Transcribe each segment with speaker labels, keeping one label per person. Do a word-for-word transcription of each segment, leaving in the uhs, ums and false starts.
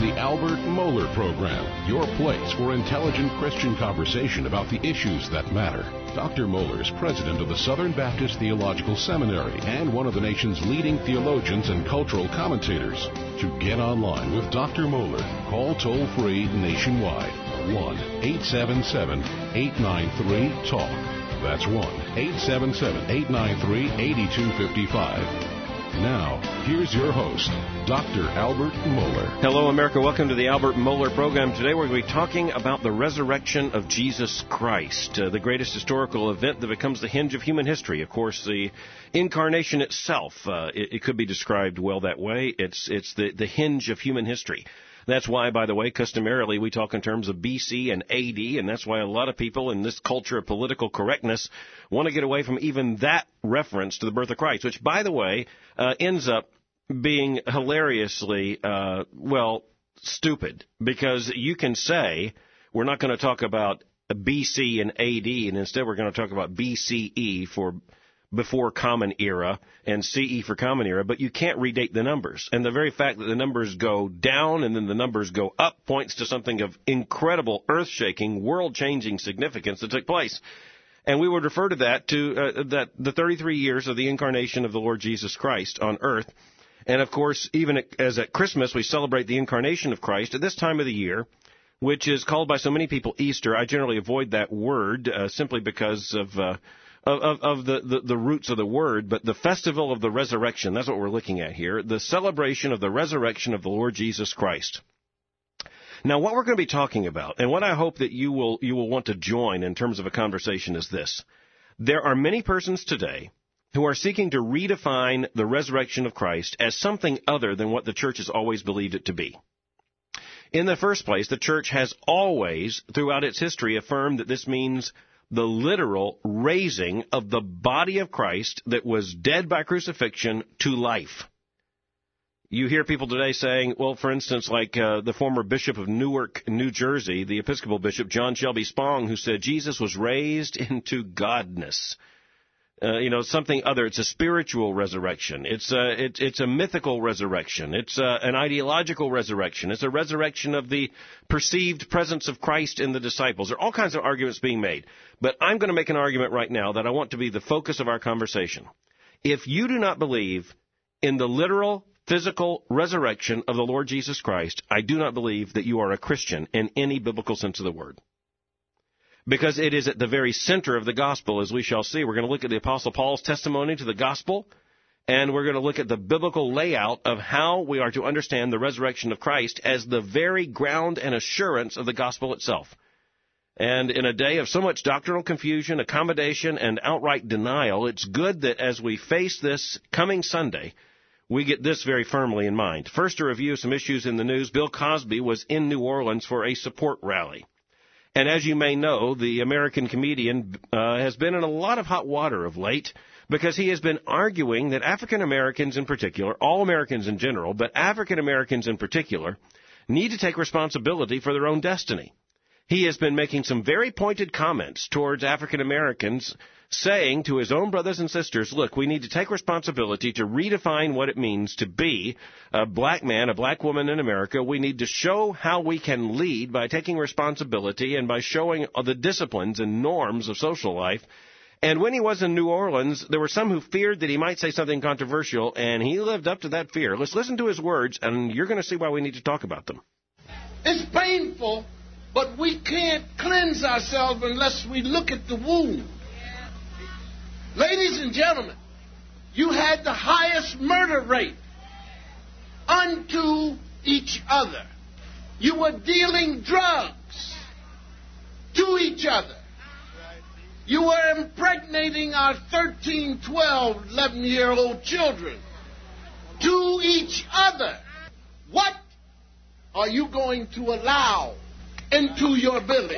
Speaker 1: the Albert Mohler Program, your place for intelligent Christian conversation about the issues that matter. Doctor Mohler is president of the Southern Baptist Theological Seminary and one of the nation's leading theologians and cultural commentators. To get online with Doctor Mohler, call toll-free nationwide, one eight seven seven, eight nine three, talk. That's one eight seven seven, eight nine three, eight two five five. Now, here's your host, Doctor Albert Mohler.
Speaker 2: Hello, America. Welcome to the Albert Mohler Program. Today we're going to be talking about the resurrection of Jesus Christ, uh, the greatest historical event that becomes the hinge of human history. Of course, the incarnation itself, uh, it, it could be described well that way. It's, it's the, the hinge of human history. That's why, by the way, customarily we talk in terms of B C and A D, and that's why a lot of people in this culture of political correctness want to get away from even that reference to the birth of Christ, which, by the way, uh, ends up being hilariously, uh, well, stupid, because you can say we're not going to talk about B C and A D, and instead we're going to talk about B C E for before Common Era and C E for Common Era, but you can't redate the numbers. And the very fact that the numbers go down and then the numbers go up points to something of incredible, earth-shaking, world-changing significance that took place. And we would refer to that to uh, that the thirty-three years of the incarnation of the Lord Jesus Christ on earth. And, of course, even as at Christmas we celebrate the incarnation of Christ, at this time of the year, which is called by so many people Easter, I generally avoid that word uh, simply because of... Uh, Of, of, of the, the, the roots of the word, but the festival of the resurrection, that's what we're looking at here, the celebration of the resurrection of the Lord Jesus Christ. Now, what we're going to be talking about, and what I hope that you will you will want to join in terms of a conversation is this. There are many persons today who are seeking to redefine the resurrection of Christ as something other than what the church has always believed it to be. In the first place, the church has always, throughout its history, affirmed that this means the literal raising of the body of Christ that was dead by crucifixion to life. You hear people today saying, well, for instance, like uh, the former bishop of Newark, New Jersey, the Episcopal bishop John Shelby Spong, who said Jesus was raised into godness. Uh, you know, something other. It's a spiritual resurrection. It's a, it, it's a mythical resurrection. It's a, an ideological resurrection. It's a resurrection of the perceived presence of Christ in the disciples. There are all kinds of arguments being made. But I'm going to make an argument right now that I want to be the focus of our conversation. If you do not believe in the literal, physical resurrection of the Lord Jesus Christ, I do not believe that you are a Christian in any biblical sense of the word. Because it is at the very center of the gospel, as we shall see. We're going to look at the Apostle Paul's testimony to the gospel, and we're going to look at the biblical layout of how we are to understand the resurrection of Christ as the very ground and assurance of the gospel itself. And in a day of so much doctrinal confusion, accommodation, and outright denial, it's good that as we face this coming Sunday, we get this very firmly in mind. First, to review some issues in the news, Bill Cosby was in New Orleans for a support rally. And as you may know, the American comedian uh, has been in a lot of hot water of late because he has been arguing that African Americans in particular, all Americans in general, but African Americans in particular, need to take responsibility for their own destiny. He has been making some very pointed comments towards African Americans, saying to his own brothers and sisters, look, we need to take responsibility to redefine what it means to be a black man, a black woman in America. We need to show how we can lead by taking responsibility and by showing the disciplines and norms of social life. And when he was in New Orleans, there were some who feared that he might say something controversial, and he lived up to that fear. Let's listen to his words, and you're going to see why we need to talk about them.
Speaker 3: It's painful, but we can't cleanse ourselves unless we look at the wound. Ladies and gentlemen, you had the highest murder rate unto each other. You were dealing drugs to each other. You were impregnating our thirteen, twelve, eleven-year-old children to each other. What are you going to allow into your village?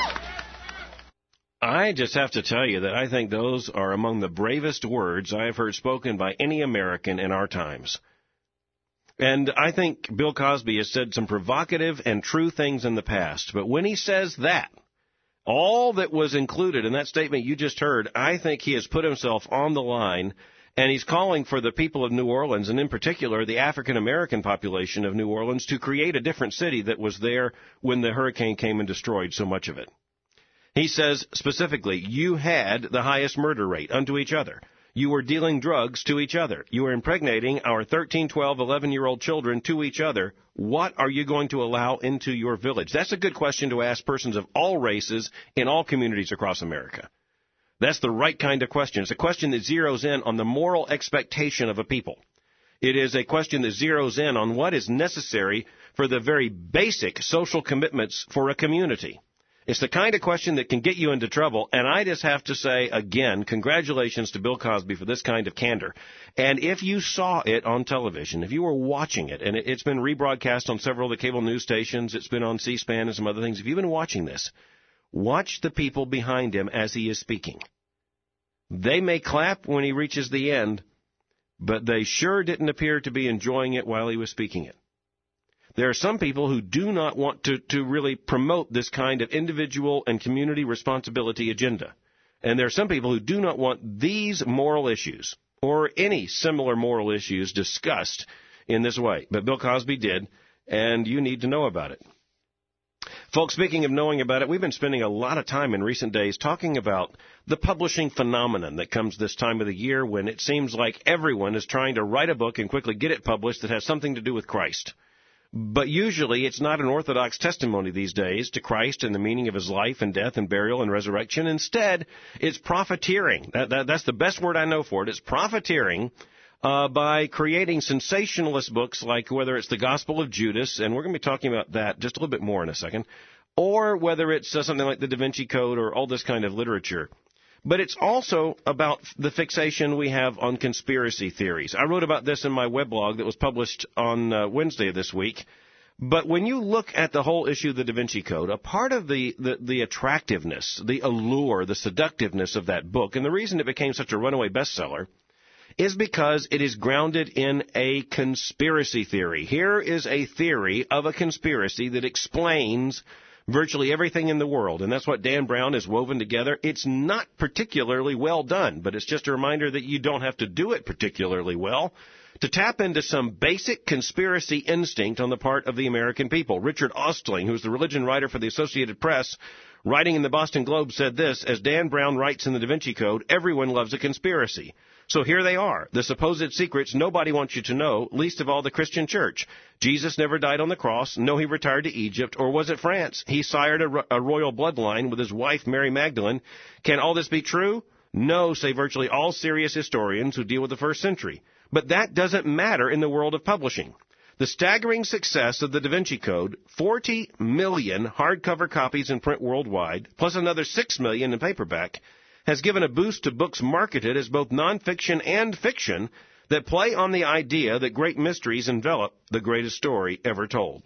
Speaker 2: I just have to tell you that I think those are among the bravest words I have heard spoken by any American in our times. And I think Bill Cosby has said some provocative and true things in the past. But when he says that, all that was included in that statement you just heard, I think he has put himself on the line And he's calling for the people of New Orleans, and in particular the African-American population of New Orleans, to create a different city that was there when the hurricane came and destroyed so much of it. He says specifically, you had the highest murder rate unto each other. You were dealing drugs to each other. You were impregnating our thirteen, twelve, eleven-year-old children to each other. What are you going to allow into your village? That's a good question to ask persons of all races in all communities across America. That's the right kind of question. It's a question that zeroes in on the moral expectation of a people. It is a question that zeroes in on what is necessary for the very basic social commitments for a community. It's the kind of question that can get you into trouble, and I just have to say, again, congratulations to Bill Cosby for this kind of candor. And if you saw it on television, if you were watching it, and it's been rebroadcast on several of the cable news stations, it's been on C-SPAN and some other things, if you've been watching this, watch the people behind him as he is speaking. They may clap when he reaches the end, but they sure didn't appear to be enjoying it while he was speaking it. There are some people who do not want to, to really promote this kind of individual and community responsibility agenda. And there are some people who do not want these moral issues or any similar moral issues discussed in this way. But Bill Cosby did, and you need to know about it. Folks, speaking of knowing about it, we've been spending a lot of time in recent days talking about the publishing phenomenon that comes this time of the year when it seems like everyone is trying to write a book and quickly get it published that has something to do with Christ. But usually it's not an orthodox testimony these days to Christ and the meaning of his life and death and burial and resurrection. Instead, it's profiteering. That, that, that's the best word I know for it. It's profiteering uh, by creating sensationalist books like whether it's the Gospel of Judas, and we're going to be talking about that just a little bit more in a second, or whether it's uh, something like the Da Vinci Code or all this kind of literature. But it's also about the fixation we have on conspiracy theories. I wrote about this in my weblog that was published on uh, Wednesday of this week. But when you look at the whole issue of the Da Vinci Code, a part of the, the, the attractiveness, the allure, the seductiveness of that book, and the reason it became such a runaway bestseller, is because it is grounded in a conspiracy theory. Here is a theory of a conspiracy that explains virtually everything in the world, and that's what Dan Brown has woven together. It's not particularly well done, but it's just a reminder that you don't have to do it particularly well to tap into some basic conspiracy instinct on the part of the American people. Richard Ostling, who's the religion writer for the Associated Press, writing in the Boston Globe, said this, as Dan Brown writes in the Da Vinci Code, everyone loves a conspiracy. So here they are, the supposed secrets nobody wants you to know, least of all the Christian church. Jesus never died on the cross. No, he retired to Egypt. Or was it France? He sired a, ro- a royal bloodline with his wife, Mary Magdalene. Can all this be true? No, say virtually all serious historians who deal with the first century. But that doesn't matter in the world of publishing. The staggering success of the Da Vinci Code, forty million hardcover copies in print worldwide, plus another six million in paperback, has given a boost to books marketed as both nonfiction and fiction that play on the idea that great mysteries envelop the greatest story ever told.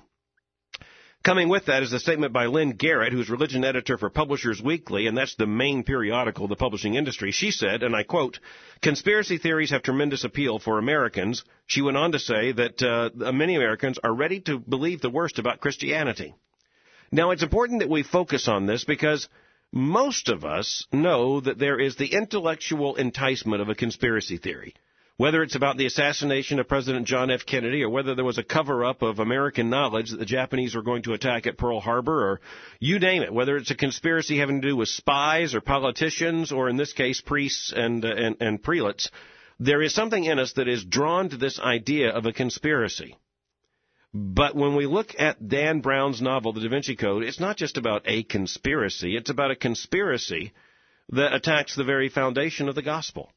Speaker 2: Coming with that is a statement by Lynn Garrett, who's religion editor for Publishers Weekly, and that's the main periodical of the publishing industry. She said, and I quote, conspiracy theories have tremendous appeal for Americans. She went on to say that uh, many Americans are ready to believe the worst about Christianity. Now, it's important that we focus on this because most of us know that there is the intellectual enticement of a conspiracy theory. Whether it's about the assassination of President John F. Kennedy or whether there was a cover-up of American knowledge that the Japanese were going to attack at Pearl Harbor or you name it, whether it's a conspiracy having to do with spies or politicians or in this case priests and, uh, and, and prelates, there is something in us that is drawn to this idea of a conspiracy. But when we look at Dan Brown's novel, The Da Vinci Code, it's not just about a conspiracy. It's about a conspiracy that attacks the very foundation of the gospel.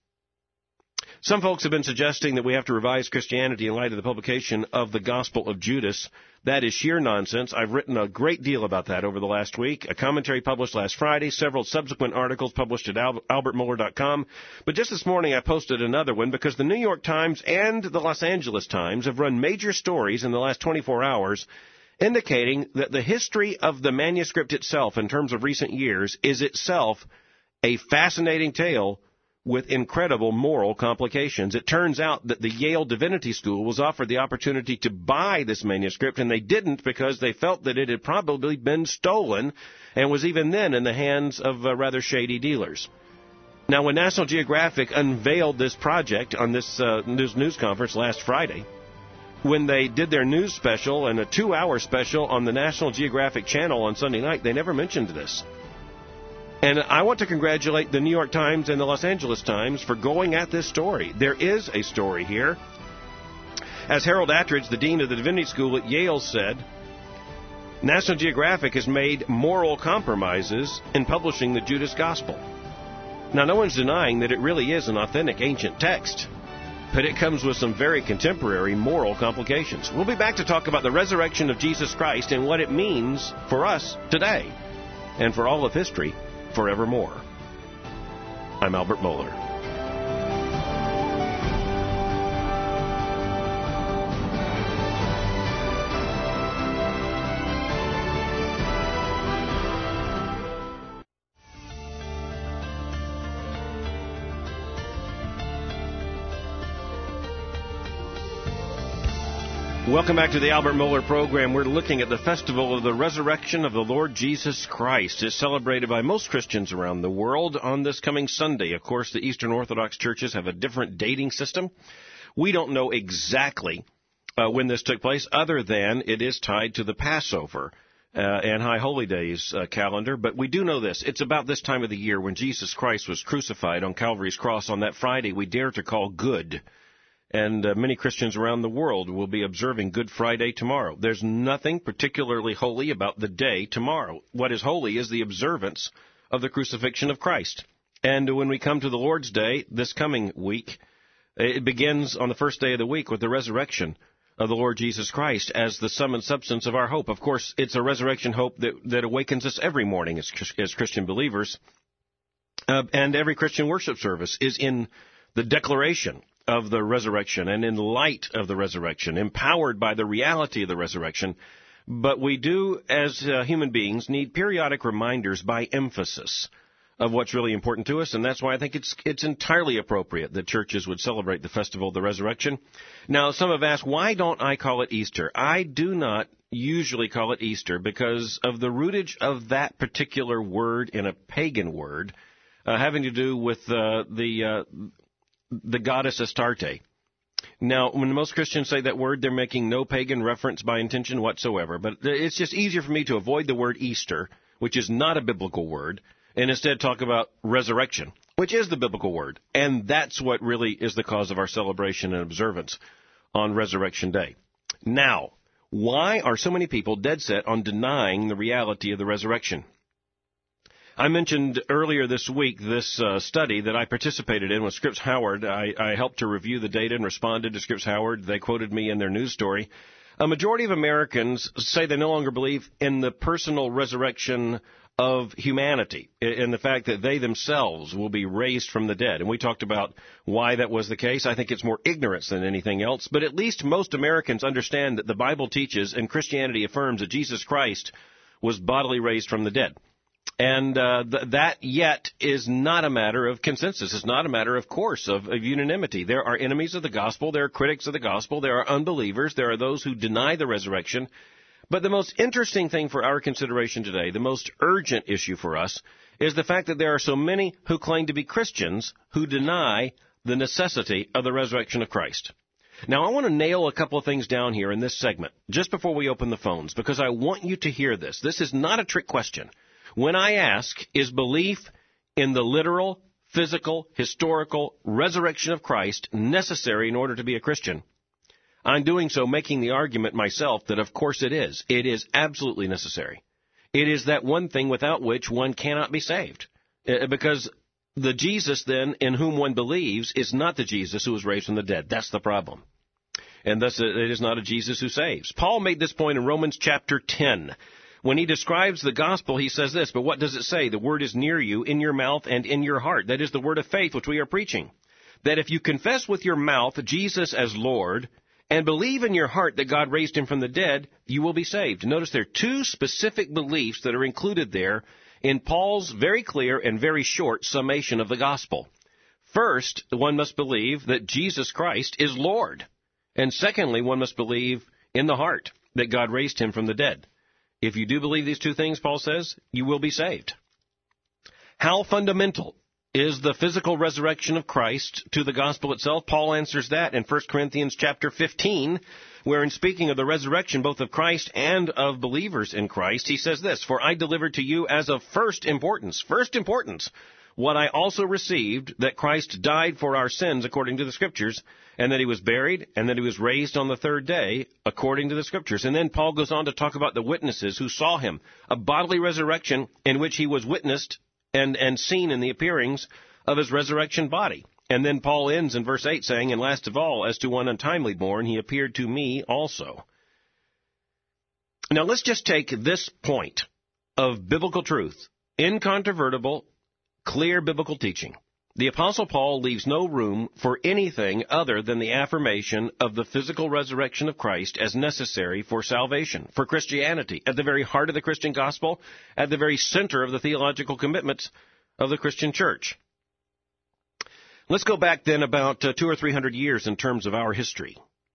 Speaker 2: Some folks have been suggesting that we have to revise Christianity in light of the publication of the Gospel of Judas. That is sheer nonsense. I've written a great deal about that over the last week. A commentary published last Friday, several subsequent articles published at albert mohler dot com. But just this morning I posted another one because the New York Times and the Los Angeles Times have run major stories in the last twenty-four hours indicating that the history of the manuscript itself in terms of recent years is itself a fascinating tale with incredible moral complications. It turns out that the Yale Divinity School was offered the opportunity to buy this manuscript, and they didn't because they felt that it had probably been stolen and was even then in the hands of uh, rather shady dealers. Now, when National Geographic unveiled this project on this uh, news, news conference last Friday, when they did their news special and a two-hour special on the National Geographic Channel on Sunday night, they never mentioned this. And I want to congratulate the New York Times and the Los Angeles Times for going at this story. There is a story here. As Harold Attridge, the dean of the Divinity School at Yale, said, National Geographic has made moral compromises in publishing the Judas Gospel. Now, no one's denying that it really is an authentic ancient text, but it comes with some very contemporary moral complications. We'll be back to talk about the resurrection of Jesus Christ and what it means for us today and for all of history forevermore. I'm Albert Mohler. Welcome back to the Albert Mohler program. We're looking at the festival of the resurrection of the Lord Jesus Christ. It's celebrated by most Christians around the world on this coming Sunday. Of course, the Eastern Orthodox churches have a different dating system. We don't know exactly uh, when this took place, other than it is tied to the Passover uh, and High Holy Days uh, calendar. But we do know this. It's about this time of the year when Jesus Christ was crucified on Calvary's cross on that Friday we dare to call good. And uh, many Christians around the world will be observing Good Friday tomorrow. There's nothing particularly holy about the day tomorrow. What is holy is the observance of the crucifixion of Christ. And when we come to the Lord's Day this coming week, it begins on the first day of the week with the resurrection of the Lord Jesus Christ as the sum and substance of our hope. Of course, it's a resurrection hope that, that awakens us every morning as, as Christian believers. Uh, and every Christian worship service is in the declaration of the resurrection and in light of the resurrection, empowered by the reality of the resurrection. But we do, as uh, human beings, need periodic reminders by emphasis of what's really important to us, and that's why I think it's it's entirely appropriate that churches would celebrate the festival of the resurrection. Now, some have asked, why don't I call it Easter? I do not usually call it Easter because of the rootage of that particular word in a pagan word uh, having to do with uh, the... Uh, the goddess Astarte. Now, when most Christians say that word, they're making no pagan reference by intention whatsoever. But it's just easier for me to avoid the word Easter, which is not a biblical word, and instead talk about resurrection, which is the biblical word. And that's what really is the cause of our celebration and observance on Resurrection Day. Now, why are so many people dead set on denying the reality of the resurrection? I mentioned earlier this week this uh, study that I participated in with Scripps Howard. I, I helped to review the data and responded to Scripps Howard. They quoted me in their news story. A majority of Americans say they no longer believe in the personal resurrection of humanity, in the fact that they themselves will be raised from the dead. And we talked about why that was the case. I think it's more ignorance than anything else. But at least most Americans understand that the Bible teaches and Christianity affirms that Jesus Christ was bodily raised from the dead. And uh, th- that yet is not a matter of consensus. It's not a matter, of course, of, of unanimity. There are enemies of the gospel. There are critics of the gospel. There are unbelievers. There are those who deny the resurrection. But the most interesting thing for our consideration today, the most urgent issue for us, is the fact that there are so many who claim to be Christians who deny the necessity of the resurrection of Christ. Now, I want to nail a couple of things down here in this segment, just before we open the phones, because I want you to hear this. This is not a trick question. When I ask, is belief in the literal, physical, historical resurrection of Christ necessary in order to be a Christian? I'm doing so making the argument myself that of course it is. It is absolutely necessary. It is that one thing without which one cannot be saved. Because the Jesus then in whom one believes is not the Jesus who was raised from the dead. That's the problem. And thus it is not a Jesus who saves. Paul made this point in Romans chapter ten. When he describes the gospel, he says this, but what does it say? The word is near you, in your mouth and in your heart. That is the word of faith which we are preaching. That if you confess with your mouth Jesus as Lord and believe in your heart that God raised him from the dead, you will be saved. Notice there are two specific beliefs that are included there in Paul's very clear and very short summation of the gospel. First, one must believe that Jesus Christ is Lord. And secondly, one must believe in the heart that God raised him from the dead. If you do believe these two things, Paul says, you will be saved. How fundamental is the physical resurrection of Christ to the gospel itself? Paul answers that in First Corinthians chapter fifteen, where in speaking of the resurrection both of Christ and of believers in Christ, he says this, "For I delivered to you as of first importance," first importance, "what I also received, that Christ died for our sins according to the Scriptures, and that he was buried, and that he was raised on the third day according to the Scriptures." And then Paul goes on to talk about the witnesses who saw him, a bodily resurrection in which he was witnessed and, and seen in the appearings of his resurrection body. And then Paul ends in verse eight saying, "And last of all, as to one untimely born, he appeared to me also." Now let's just take this point of biblical truth, incontrovertible, clear biblical teaching. The Apostle Paul leaves no room for anything other than the affirmation of the physical resurrection of Christ as necessary for salvation, for Christianity, at the very heart of the Christian gospel, at the very center of the theological commitments of the Christian church. Let's go back then about uh, two or three hundred years in terms of our history.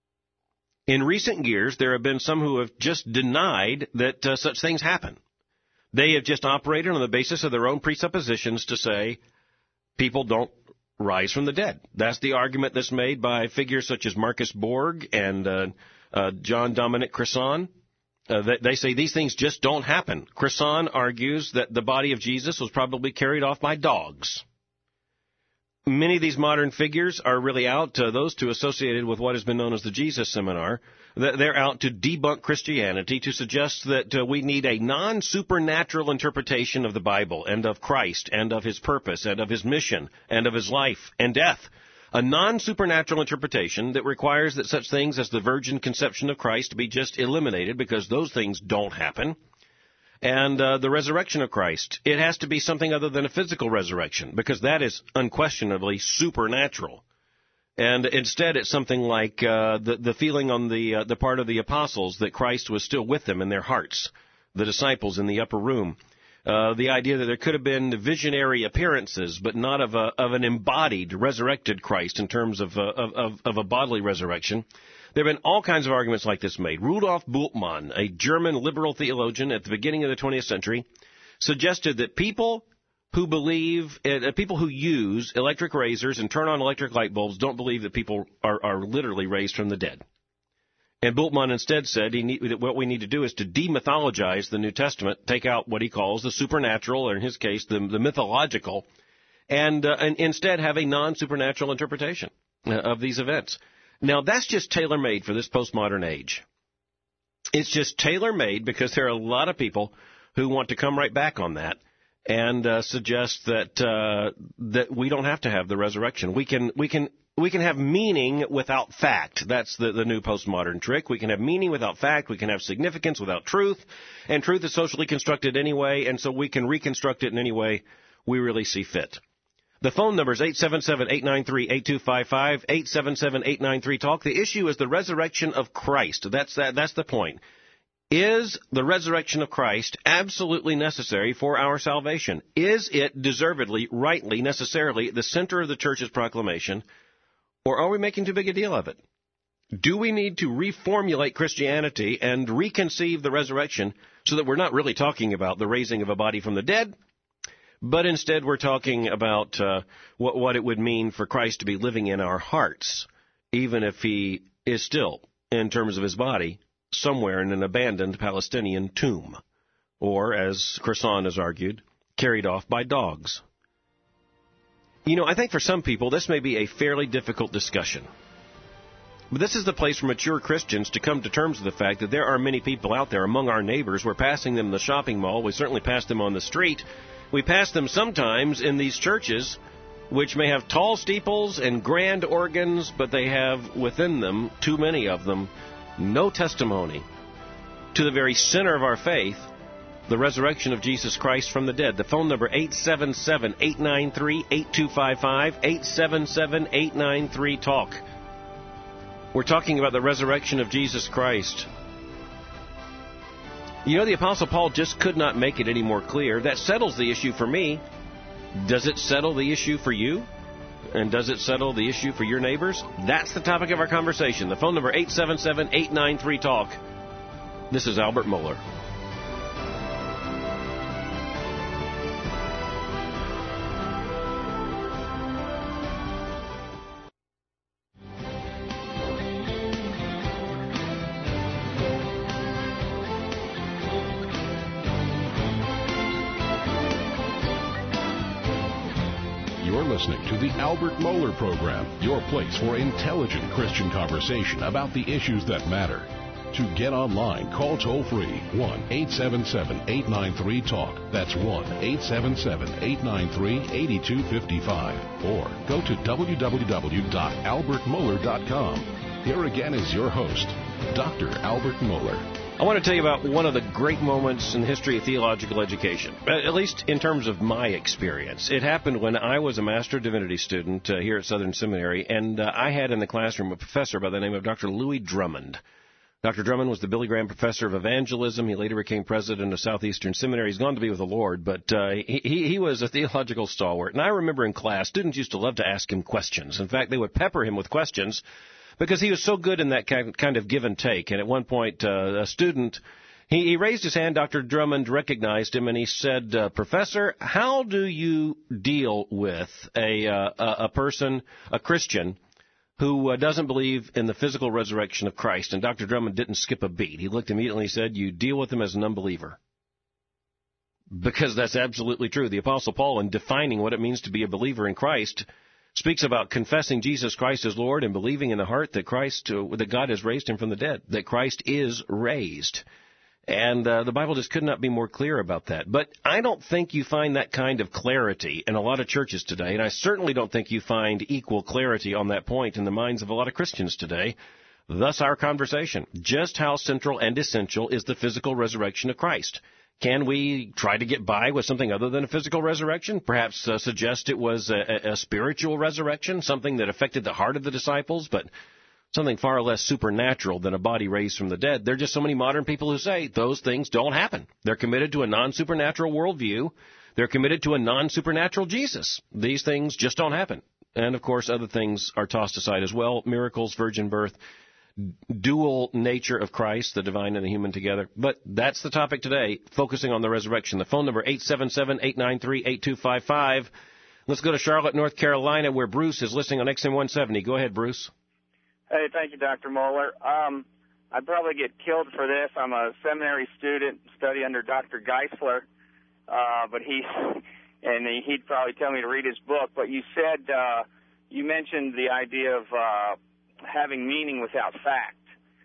Speaker 2: In recent years, there have been some who have just denied that uh, such things happen. They have just operated on the basis of their own presuppositions to say people don't rise from the dead. That's the argument that's made by figures such as Marcus Borg and uh, uh, John Dominic Crossan. Uh, they, they say these things just don't happen. Crossan argues that the body of Jesus was probably carried off by dogs. Many of these modern figures are really out, uh, those two associated with what has been known as the Jesus Seminar, they're out to debunk Christianity, to suggest that uh, we need a non-supernatural interpretation of the Bible and of Christ and of his purpose and of his mission and of his life and death. A non-supernatural interpretation that requires that such things as the virgin conception of Christ be just eliminated because those things don't happen. And uh, the resurrection of Christ, it has to be something other than a physical resurrection, because that is unquestionably supernatural. And instead, it's something like uh, the, the feeling on the, uh, the part of the apostles that Christ was still with them in their hearts, the disciples in the upper room. Uh, the idea that there could have been visionary appearances, but not of, a, of an embodied, resurrected Christ in terms of, uh, of, of a bodily resurrection. There have been all kinds of arguments like this made. Rudolf Bultmann, a German liberal theologian at the beginning of the twentieth century, suggested that people who believe, uh, people who use electric razors and turn on electric light bulbs don't believe that people are, are literally raised from the dead. And Bultmann instead said he need, that what we need to do is to demythologize the New Testament, take out what he calls the supernatural, or in his case, the, the mythological, and, uh, and instead have a non-supernatural interpretation uh, of these events. Now, that's just tailor-made for this postmodern age. It's just tailor-made because there are a lot of people who want to come right back on that and uh, suggest that uh, that we don't have to have the resurrection. We can we can we can have meaning without fact. That's the, the new postmodern trick. We can have meaning without fact. We can have significance without truth, and truth is socially constructed anyway, and so we can reconstruct it in any way we really see fit. The phone number is eight seven seven, eight nine three, eight two five five, eight seven seven, eight nine three, talk. The issue is the resurrection of Christ. That's that, that's the point. Is the resurrection of Christ absolutely necessary for our salvation? Is it deservedly, rightly, necessarily the center of the church's proclamation, or are we making too big a deal of it? Do we need to reformulate Christianity and reconceive the resurrection so that we're not really talking about the raising of a body from the dead, but instead we're talking about uh, what, what it would mean for Christ to be living in our hearts, even if he is still, in terms of his body, somewhere in an abandoned Palestinian tomb, or, as Crossan has argued, carried off by dogs. You know, I think for some people this may be a fairly difficult discussion. But this is the place for mature Christians to come to terms with the fact that there are many people out there among our neighbors. We're passing them in the shopping mall. We certainly pass them on the street. We pass them sometimes in these churches, which may have tall steeples and grand organs, but they have within them, too many of them, no testimony to the very center of our faith, the resurrection of Jesus Christ from the dead. The phone number, eight seven seven, eight nine three, eight two five five, eight seven seven, eight nine three, talk. We're talking about the resurrection of Jesus Christ. You know, the Apostle Paul just could not make it any more clear. That settles the issue for me. Does it settle the issue for you? And does it settle the issue for your neighbors? That's the topic of our conversation. The phone number, eight seven seven, eight nine three, talk. This is Albert Mohler.
Speaker 1: You're listening to the Albert Mohler Program, your place for intelligent Christian conversation about the issues that matter. To get online, call toll-free one eight seven seven, eight nine three, TALK. That's one eight seven seven, eight nine three, eight two five five. Or go to w w w dot albert mohler dot com. Here again is your host, Doctor Albert Mohler.
Speaker 2: I want to tell you about one of the great moments in the history of theological education, at least in terms of my experience. It happened when I was a Master of Divinity student uh, here at Southern Seminary, and uh, I had in the classroom a professor by the name of Doctor Louis Drummond. Doctor Drummond was the Billy Graham Professor of Evangelism. He later became president of Southeastern Seminary. He's gone to be with the Lord, but uh, he, he was a theological stalwart. And I remember in class, students used to love to ask him questions. In fact, they would pepper him with questions because he was so good in that kind of give and take. And at one point, uh, a student, he, he raised his hand. Doctor Drummond recognized him, and he said, uh, Professor, how do you deal with a, uh, a person, a Christian, who uh, doesn't believe in the physical resurrection of Christ? And Doctor Drummond didn't skip a beat. He looked immediately and said, you deal with him as an unbeliever. Because that's absolutely true. The Apostle Paul, in defining what it means to be a believer in Christ, speaks about confessing Jesus Christ as Lord and believing in the heart that Christ, uh, that God has raised him from the dead, that Christ is raised. And uh, the Bible just could not be more clear about that. But I don't think you find that kind of clarity in a lot of churches today, and I certainly don't think you find equal clarity on that point in the minds of a lot of Christians today. Thus our conversation. Just how central and essential is the physical resurrection of Christ? Can we try to get by with something other than a physical resurrection? Perhaps uh, suggest it was a, a spiritual resurrection, something that affected the heart of the disciples, but something far less supernatural than a body raised from the dead. There are just so many modern people who say those things don't happen. They're committed to a non-supernatural worldview. They're committed to a non-supernatural Jesus. These things just don't happen. And, of course, other things are tossed aside as well. Miracles, virgin birth, dual nature of Christ, the divine and the human together. But that's the topic today, focusing on the resurrection. The phone number, eight seven seven, eight nine three, eight two five five. Let's go to Charlotte, North Carolina, where Bruce is listening on X M one seventy. Go ahead, Bruce.
Speaker 4: Hey, thank you, Doctor Mohler. Um, I'd probably get killed for this. I'm a seminary student, study under Doctor Geisler, uh, but he, and he'd probably tell me to read his book. But you said, uh, you mentioned the idea of uh, having meaning without fact,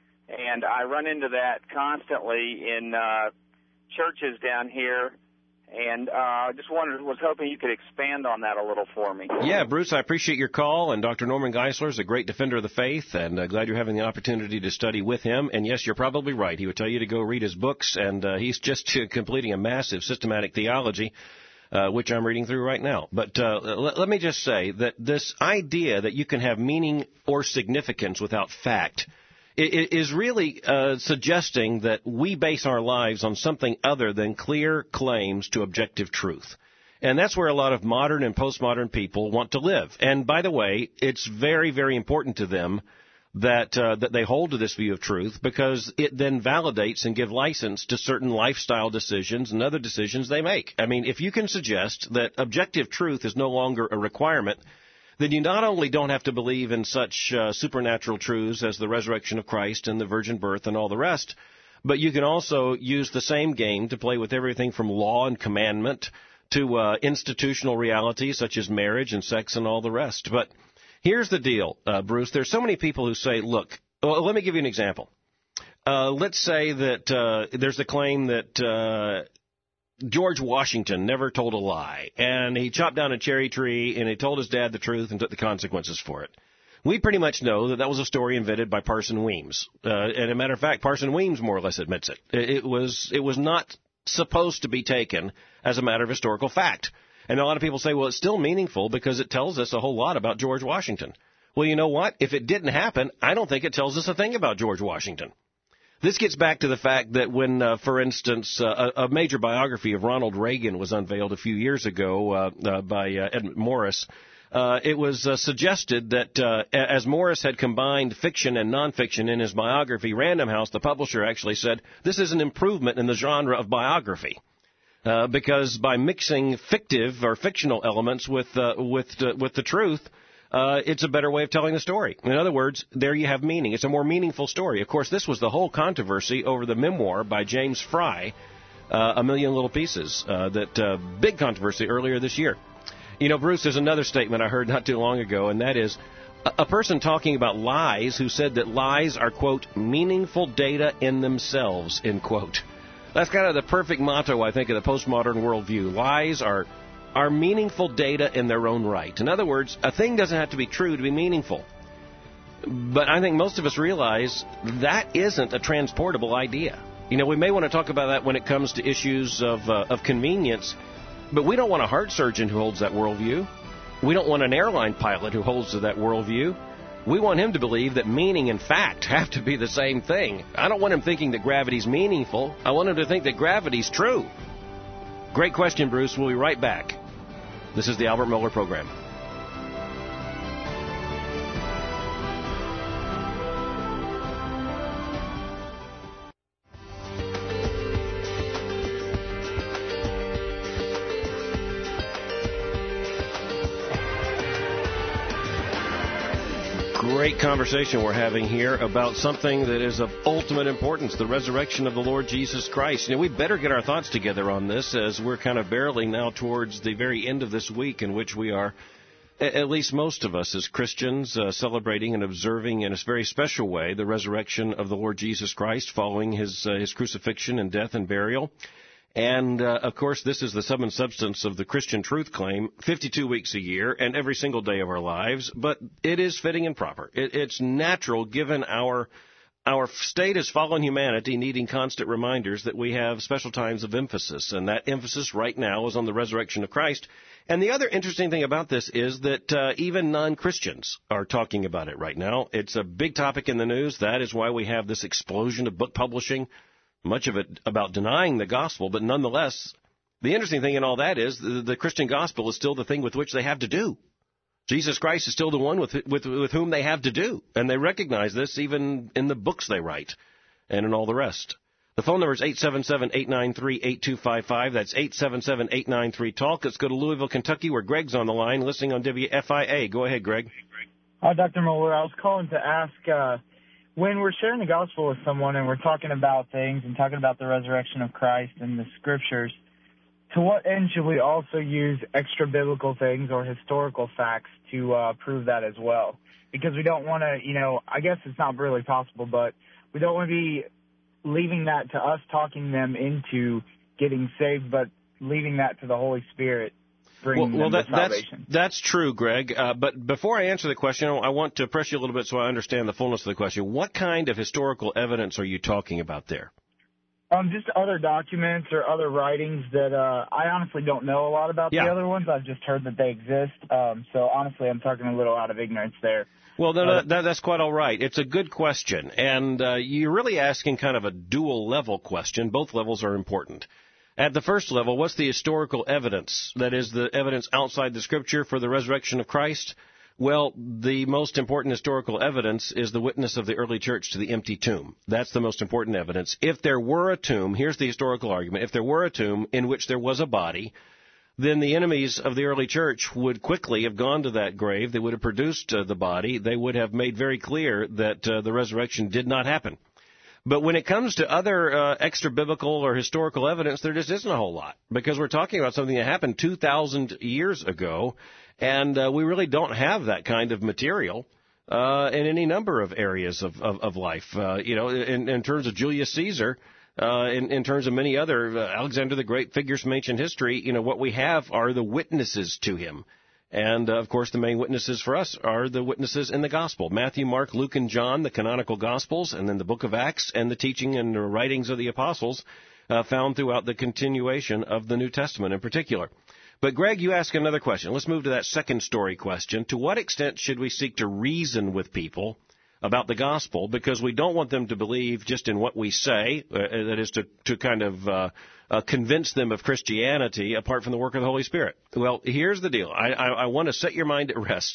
Speaker 4: and I run into that constantly in uh, churches down here. And I uh, just wondered, was hoping you could expand on that a little for me.
Speaker 2: Yeah, Bruce, I appreciate your call. And Doctor Norman Geisler is a great defender of the faith, and uh, glad you're having the opportunity to study with him. And yes, you're probably right. He would tell you to go read his books, and uh, he's just uh, completing a massive systematic theology, uh, which I'm reading through right now. But uh, let, let me just say that this idea that you can have meaning or significance without fact It is really uh, suggesting that we base our lives on something other than clear claims to objective truth. And that's where a lot of modern and postmodern people want to live. And by the way, it's very, very important to them that uh, that they hold to this view of truth, because it then validates and gives license to certain lifestyle decisions and other decisions they make. I mean, if you can suggest that objective truth is no longer a requirement, then you not only don't have to believe in such uh, supernatural truths as the resurrection of Christ and the virgin birth and all the rest, but you can also use the same game to play with everything from law and commandment to uh, institutional realities such as marriage and sex and all the rest. But here's the deal, uh, Bruce. There's so many people who say, look, well, let me give you an example. Uh, let's say that uh, there's a claim that uh, George Washington never told a lie, and he chopped down a cherry tree, and he told his dad the truth and took the consequences for it. We pretty much know that that was a story invented by Parson Weems. Uh, and as a matter of fact, Parson Weems more or less admits it. It was, it was not supposed to be taken as a matter of historical fact. And a lot of people say, well, it's still meaningful because it tells us a whole lot about George Washington. Well, you know what? If it didn't happen, I don't think it tells us a thing about George Washington. This gets back to the fact that when, uh, for instance, uh, a, a major biography of Ronald Reagan was unveiled a few years ago uh, uh, by uh, Edmund Morris, uh, it was uh, suggested that uh, as Morris had combined fiction and nonfiction in his biography, Random House, the publisher, actually said, this is an improvement in the genre of biography. Uh, because by mixing fictive or fictional elements with uh, with uh, with the truth, Uh, it's a better way of telling the story. In other words, there you have meaning. It's a more meaningful story. Of course, this was the whole controversy over the memoir by James Fry, uh, A Million Little Pieces, uh, that uh, big controversy earlier this year. You know, Bruce, there's another statement I heard not too long ago, and that is a, a person talking about lies who said that lies are, quote, meaningful data in themselves, end quote. That's kind of the perfect motto, I think, of the postmodern worldview. Lies are are meaningful data in their own right. In other words, a thing doesn't have to be true to be meaningful. But I think most of us realize that isn't a transportable idea. You know, we may want to talk about that when it comes to issues of uh, of convenience, but we don't want a heart surgeon who holds that worldview. We don't want an airline pilot who holds to that worldview. We want him to believe that meaning and fact have to be the same thing. I don't want him thinking that gravity's meaningful. I want him to think that gravity's true. Great question, Bruce. We'll be right back. This is the Albert Mohler Program. Great conversation we're having here about something that is of ultimate importance, the resurrection of the Lord Jesus Christ. You know, we better get our thoughts together on this as we're kind of barreling now towards the very end of this week in which we are, at least most of us as Christians, uh, celebrating and observing in a very special way the resurrection of the Lord Jesus Christ following his, uh, his crucifixion and death and burial. And, uh, of course, this is the sum and substance of the Christian truth claim, fifty-two weeks a year and every single day of our lives. But it is fitting and proper. It, it's natural given our our state as fallen humanity needing constant reminders that we have special times of emphasis. And that emphasis right now is on the resurrection of Christ. And the other interesting thing about this is that uh, even non-Christians are talking about it right now. It's a big topic in the news. That is why we have this explosion of book publishing. Much of it about denying the gospel, but nonetheless, the interesting thing in all that is the, the Christian gospel is still the thing with which they have to do. Jesus Christ is still the one with, with with whom they have to do, and they recognize this even in the books they write and in all the rest. The phone number is eight seven seven, eight nine three, eight two five five. That's eight seven seven, eight nine three, talk. Let's go to Louisville, Kentucky, where Greg's on the line, listening on W F I A. Go ahead, Greg.
Speaker 5: Hi, Doctor Mohler. I was calling to ask... Uh, When we're sharing the gospel with someone and we're talking about things and talking about the resurrection of Christ and the scriptures, to what end should we also use extra biblical things or historical facts to uh, prove that as well? Because we don't want to, you know, I guess it's not really possible, but we don't want to be leaving that to us talking them into getting saved, but leaving that to the Holy Spirit. Well,
Speaker 2: well that, that's, that's true, Greg. Uh, but before I answer the question, I want to press you a little bit so I understand the fullness of the question. What kind of historical evidence are you talking about there?
Speaker 5: Um, just other documents or other writings that uh, I honestly don't know a lot about yeah. the other ones. I've just heard that they exist. Um, so honestly, I'm talking a little out of ignorance there.
Speaker 2: Well, no, no, that, that's quite all right. It's a good question. And uh, you're really asking kind of a dual level question. Both levels are important. At the first level, what's the historical evidence? That is, the evidence outside the Scripture for the resurrection of Christ? Well, the most important historical evidence is the witness of the early church to the empty tomb. That's the most important evidence. If there were a tomb, here's the historical argument, if there were a tomb in which there was a body, then the enemies of the early church would quickly have gone to that grave. They would have produced uh, the body. They would have made very clear that uh, the resurrection did not happen. But when it comes to other uh, extra-biblical or historical evidence, there just isn't a whole lot, because we're talking about something that happened two thousand years ago, and uh, we really don't have that kind of material uh, in any number of areas of, of, of life. Uh, you know, in, in terms of Julius Caesar, uh, in, in terms of many other, uh, Alexander the Great figures from ancient history, you know, what we have are the witnesses to him. And, uh, of course, the main witnesses for us are the witnesses in the Gospel. Matthew, Mark, Luke, and John, the canonical Gospels, and then the book of Acts, and the teaching and the writings of the apostles uh, found throughout the continuation of the New Testament in particular. But, Greg, you ask another question. Let's move to that second story question. To what extent should we seek to reason with people about the gospel? Because we don't want them to believe just in what we say, uh, that is to, to kind of... Uh, Uh, convince them of Christianity apart from the work of the Holy Spirit. Well, here's the deal. I, I, I want to set your mind at rest.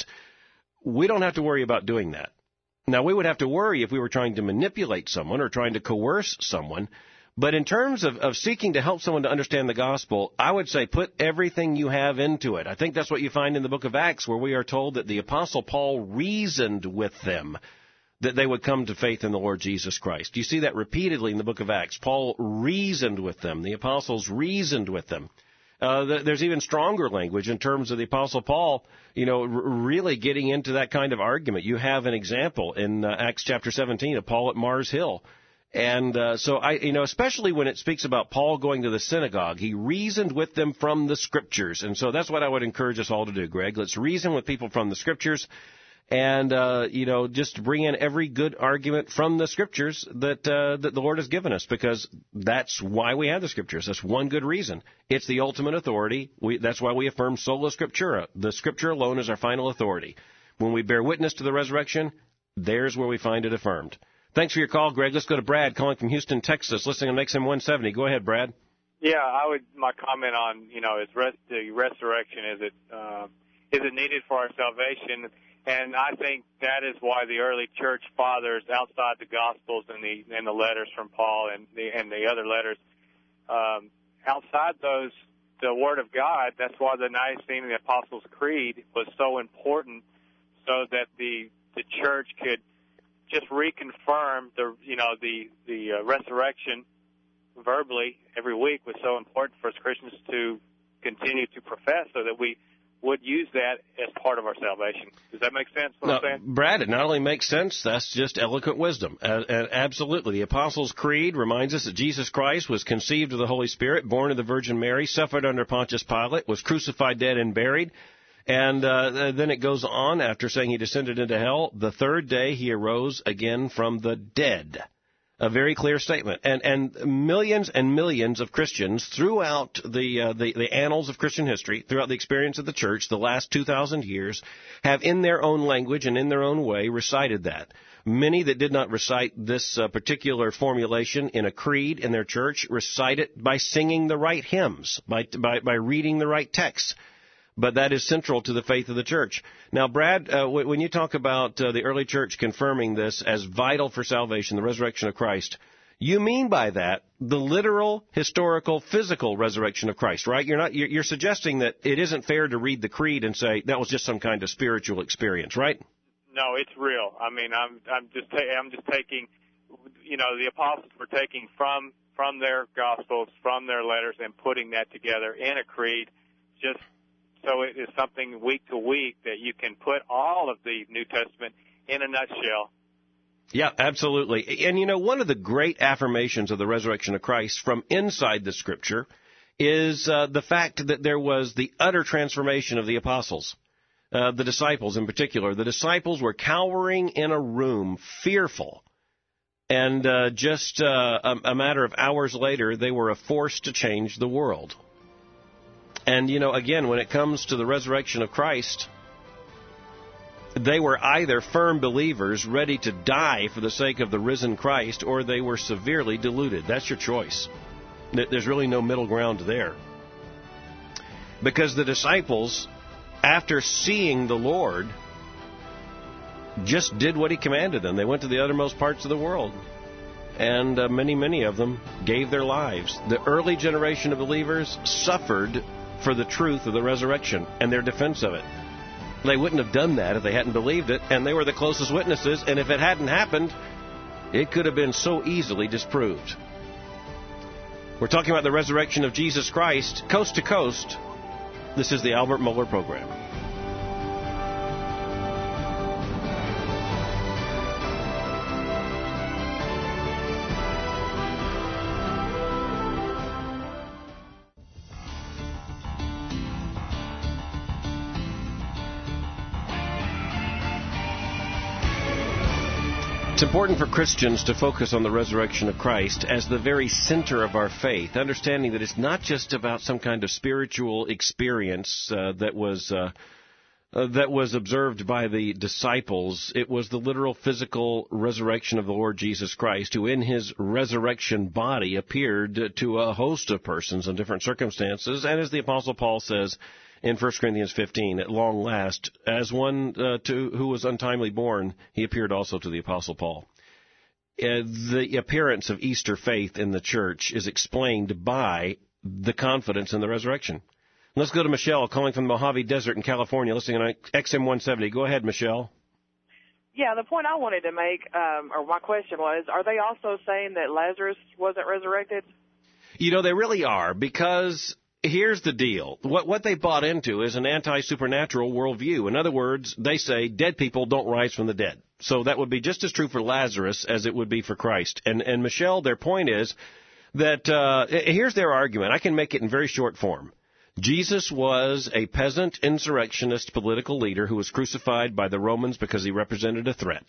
Speaker 2: We don't have to worry about doing that. Now, we would have to worry if we were trying to manipulate someone or trying to coerce someone. But in terms of, of seeking to help someone to understand the gospel, I would say put everything you have into it. I think that's what you find in the book of Acts, where we are told that the Apostle Paul reasoned with them that they would come to faith in the Lord Jesus Christ. You see that repeatedly in the book of Acts. Paul reasoned with them. The apostles reasoned with them. Uh, there's even stronger language in terms of the Apostle Paul, you know, r- really getting into that kind of argument. You have an example in uh, Acts chapter seventeen of Paul at Mars Hill. And uh, so, I, you know, especially when it speaks about Paul going to the synagogue, he reasoned with them from the Scriptures. And so that's what I would encourage us all to do, Greg. Let's reason with people from the Scriptures. And, uh, you know, just bring in every good argument from the Scriptures that uh, that the Lord has given us, because that's why we have the Scriptures. That's one good reason. It's the ultimate authority. We, that's why we affirm sola scriptura. The Scripture alone is our final authority. When we bear witness to the resurrection, there's where we find it affirmed. Thanks for your call, Greg. Let's go to Brad, calling from Houston, Texas, listening on X M one seventy. Go ahead, Brad.
Speaker 6: Yeah, I would. My comment on, you know, is res, the resurrection. Is it uh, is it needed for our salvation? And I think that is why the early church fathers, outside the Gospels and the and the letters from Paul and the and the other letters, um, outside those, the Word of God. That's why the Nicene and the Apostles' Creed was so important, so that the the church could just reconfirm the you know the the uh, resurrection verbally every week was so important for us Christians to continue to profess, so that we would use that as part of our salvation. Does that make sense, what
Speaker 2: no,
Speaker 6: I'm saying?
Speaker 2: Brad, it not only makes sense, that's just eloquent wisdom. Uh, uh, absolutely. The Apostles' Creed reminds us that Jesus Christ was conceived of the Holy Spirit, born of the Virgin Mary, suffered under Pontius Pilate, was crucified, dead, and buried. And uh, then it goes on, after saying he descended into hell, the third day he arose again from the dead. A very clear statement. And and millions and millions of Christians throughout the, uh, the the annals of Christian history, throughout the experience of the church, the last two thousand years, have in their own language and in their own way recited that. Many that did not recite this uh, particular formulation in a creed in their church recite it by singing the right hymns, by by, by reading the right texts. But that is central to the faith of the church. Now, Brad, uh, w- when you talk about uh, the early church confirming this as vital for salvation, the resurrection of Christ, you mean by that the literal, historical, physical resurrection of Christ, right? You're not. You're, you're suggesting that it isn't fair to read the creed and say that was just some kind of spiritual experience, right?
Speaker 6: No, it's real. I mean, I'm I'm just ta- I'm just taking, you know, the apostles were taking from from their gospels, from their letters, and putting that together in a creed, just so it is something week to week that you can put all of the New Testament in a nutshell.
Speaker 2: Yeah, absolutely. And, you know, one of the great affirmations of the resurrection of Christ from inside the Scripture is uh, the fact that there was the utter transformation of the apostles, uh, the disciples in particular. The disciples were cowering in a room, fearful. And uh, just uh, a, a matter of hours later, they were a force to change the world. And, you know, again, when it comes to the resurrection of Christ, they were either firm believers ready to die for the sake of the risen Christ, or they were severely deluded. That's your choice. There's really no middle ground there. Because the disciples, after seeing the Lord, just did what he commanded them. They went to the uttermost parts of the world. And uh, many, many of them gave their lives. The early generation of believers suffered for the truth of the resurrection and their defense of it. They wouldn't have done that if they hadn't believed it, and they were the closest witnesses, and if it hadn't happened, it could have been so easily disproved. We're talking about the resurrection of Jesus Christ, coast to coast. This is the Albert Mohler Program. It's important for Christians to focus on the resurrection of Christ as the very center of our faith, understanding that it's not just about some kind of spiritual experience uh, that was uh, uh, that was observed by the disciples. It was the literal physical resurrection of the Lord Jesus Christ, who in his resurrection body appeared to a host of persons in different circumstances, and as the Apostle Paul says in First Corinthians fifteen, at long last, as one uh, to, who was untimely born, he appeared also to the Apostle Paul. Uh, the appearance of Easter faith in the church is explained by the confidence in the resurrection. Let's go to Michelle, calling from the Mojave Desert in California, listening on X M one seventy. Go ahead, Michelle.
Speaker 7: Yeah, the point I wanted to make, um, or my question was, are they also saying that Lazarus wasn't resurrected?
Speaker 2: You know, they really are, because here's the deal. What what they bought into is an anti-supernatural worldview. In other words, they say dead people don't rise from the dead. So that would be just as true for Lazarus as it would be for Christ. And, and Michelle, their point is that uh, here's their argument. I can make it in very short form. Jesus was a peasant insurrectionist political leader who was crucified by the Romans because he represented a threat.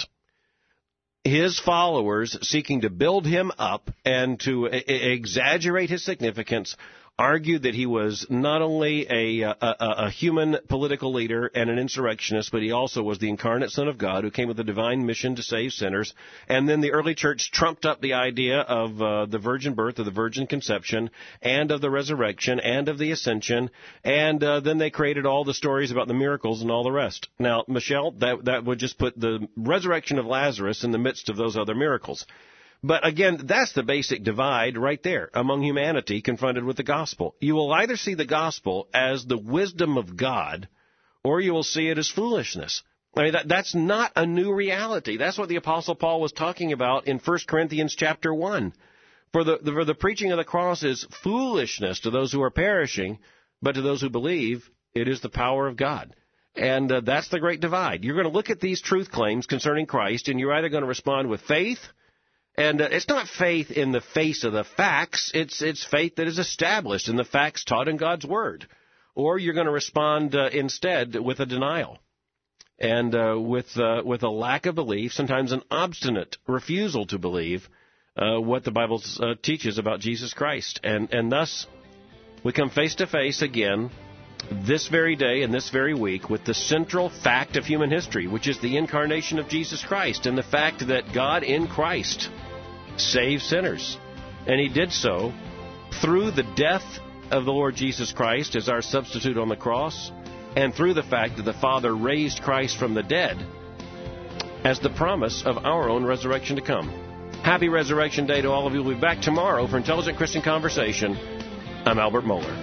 Speaker 2: His followers, seeking to build him up and to a- exaggerate his significance, argued that he was not only a, a, a human political leader and an insurrectionist, but he also was the incarnate Son of God who came with a divine mission to save sinners. And then the early church trumped up the idea of uh, the virgin birth, of the virgin conception, and of the resurrection, and of the ascension. And uh, then they created all the stories about the miracles and all the rest. Now, Michelle, that, that would just put the resurrection of Lazarus in the midst of those other miracles. But again, that's the basic divide right there among humanity confronted with the gospel. You will either see the gospel as the wisdom of God, or you will see it as foolishness. I mean, that, that's not a new reality. That's what the Apostle Paul was talking about in First Corinthians chapter one. For the, the, for the preaching of the cross is foolishness to those who are perishing, but to those who believe, it is the power of God. And uh, that's the great divide. You're going to look at these truth claims concerning Christ, and you're either going to respond with faith. And uh, it's not faith in the face of the facts. It's it's faith that is established in the facts taught in God's Word. Or you're going to respond uh, instead with a denial and uh, with uh, with a lack of belief, sometimes an obstinate refusal to believe uh, what the Bible uh, teaches about Jesus Christ. And, and thus, we come face to face again this very day and this very week with the central fact of human history, which is the incarnation of Jesus Christ and the fact that God in Christ save sinners. And he did so through the death of the Lord Jesus Christ as our substitute on the cross, and through the fact that the Father raised Christ from the dead as the promise of our own resurrection to come. Happy Resurrection Day to all of you. We'll be back tomorrow for Intelligent Christian Conversation. I'm Albert Mohler.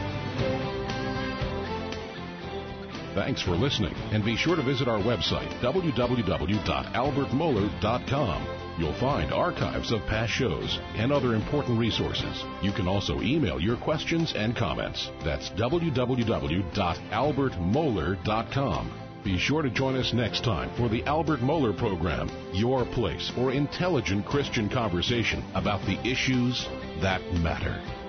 Speaker 1: Thanks for listening, and be sure to visit our website, w w w dot albert mohler dot com. You'll find archives of past shows and other important resources. You can also email your questions and comments. That's w w w dot albert mohler dot com. Be sure to join us next time for the Albert Mohler Program, your place for intelligent Christian conversation about the issues that matter.